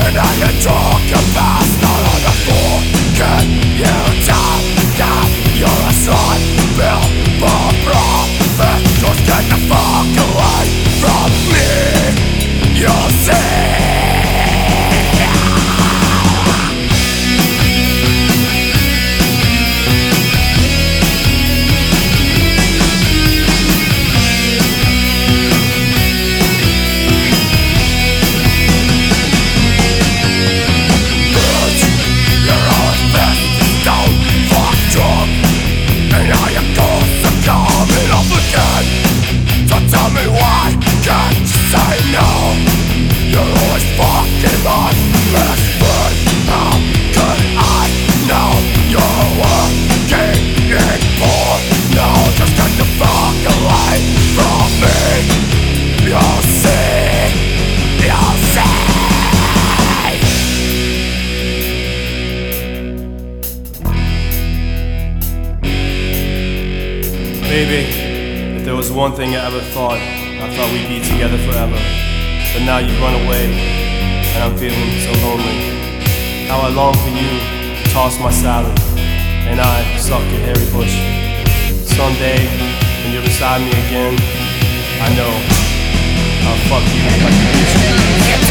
And I can talk your past, not on the floor. Can you tell that you're a son, Bill, for profit? Just get the fuck away from me, you'll see. Baby, if there was one thing I ever thought, I thought we'd be together forever. But now you've run away, and I'm feeling so lonely. How I long for you to toss my salad, and I suck your hairy bush. Someday, when you're beside me again, I know I'll fuck you like a bitch.